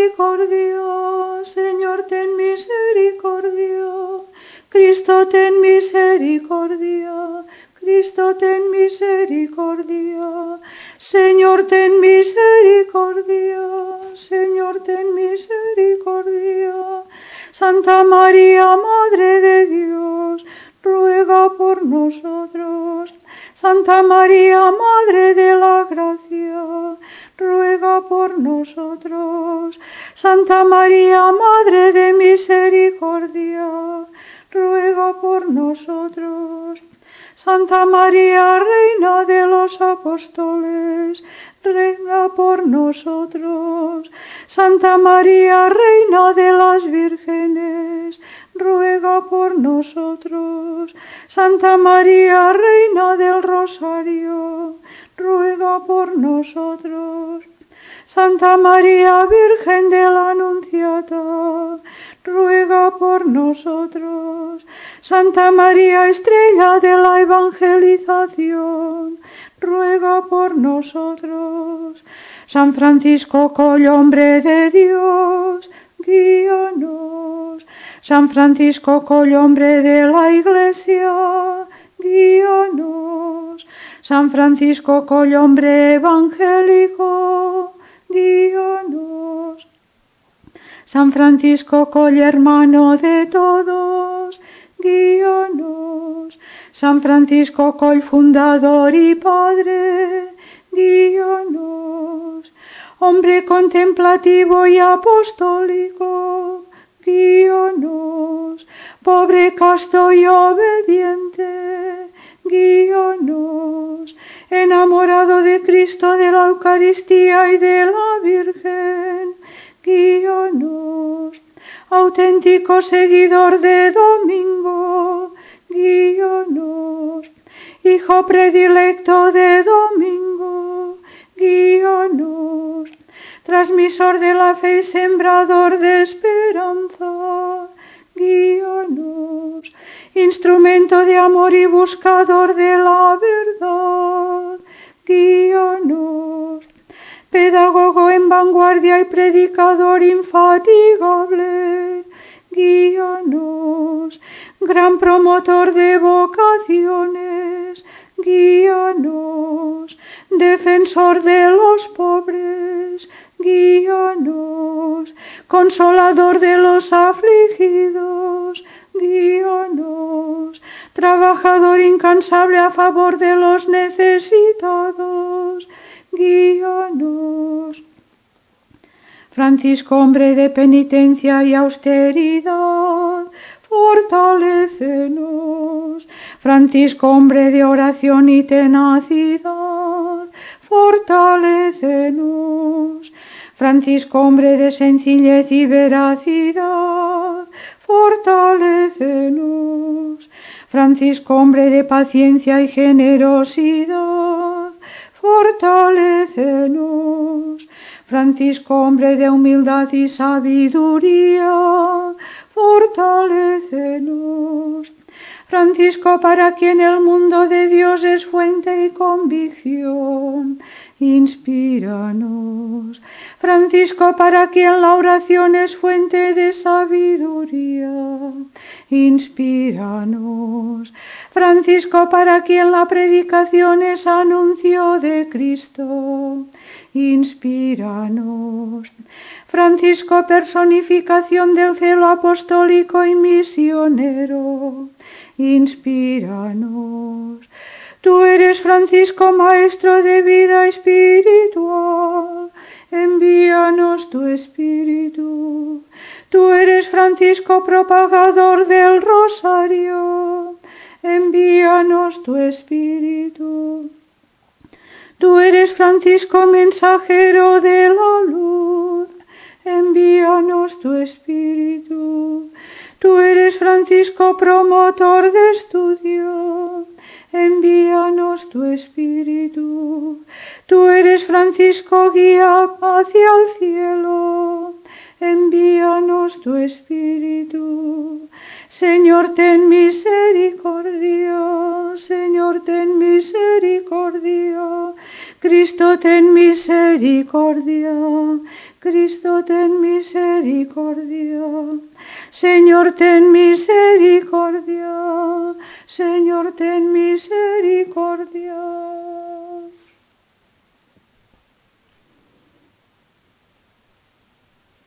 misericordia. Señor, ten misericordia. Cristo, ten misericordia. Cristo, ten misericordia. Señor, ten misericordia. Señor, ten misericordia. Santa María, Madre de Dios, ruega por nosotros. Santa María, Madre de la Gracia, ruega por nosotros. Santa María, Madre de Misericordia, ruega por nosotros. Santa María, Reina de los Apóstoles, ruega por nosotros. Santa María, Reina de las Vírgenes, ruega por nosotros. Santa María, Reina del Rosario, ruega por nosotros. Santa María, Virgen de la Anunciata, ruega por nosotros. Santa María, Estrella de la Evangelización, ruega por nosotros. San Francisco, Collombre de Dios, guíanos. San Francisco, Collombre de la Iglesia, guíanos. San Francisco, Collombre evangélico, guíanos. San Francisco, Coll hermano de todos, guíanos. San Francisco, Coll fundador y padre, guíanos. Hombre contemplativo y apostólico, guíanos. Pobre, casto y obediente, guíanos. Enamorado de Cristo, de la Eucaristía y de la Virgen, guíanos. Auténtico seguidor de Domingo, guíanos. Hijo predilecto de Domingo, guíanos. Transmisor de la fe y sembrador de esperanza, guíanos. Instrumento de amor y buscador de la verdad, guíanos. Pedagogo en vanguardia y predicador infatigable, guíanos. Gran promotor de vocaciones, guíanos. Defensor de los pobres, guíanos. Consolador de los afligidos, guíanos. Trabajador incansable a favor de los necesitados, guíanos. Francisco, hombre de penitencia y austeridad, fortalécenos. Francisco, hombre de oración y tenacidad, fortalécenos. Francisco, hombre de sencillez y veracidad, fortalécenos. Francisco, hombre de paciencia y generosidad, fortalécenos. Francisco, hombre de humildad y sabiduría, fortalécenos. Francisco, para quien el mundo de Dios es fuente y convicción, inspíranos. Francisco, para quien la oración es fuente de sabiduría, inspíranos. Francisco, para quien la predicación es anuncio de Cristo, inspíranos. Francisco, personificación del celo apostólico y misionero, inspíranos. Tú eres, Francisco, maestro de vida espiritual, envíanos tu espíritu. Tú eres, Francisco, propagador del rosario, envíanos tu espíritu. Tú eres, Francisco, mensajero de la luz, envíanos tu espíritu. Tú eres, Francisco, promotor de estudio, envíanos tu espíritu. Tú eres, Francisco, guía hacia el cielo, envíanos tu espíritu. Señor, ten misericordia. Señor, ten misericordia. Cristo, ten misericordia. Cristo, ten misericordia. Señor, ten misericordia. Señor, ten misericordia.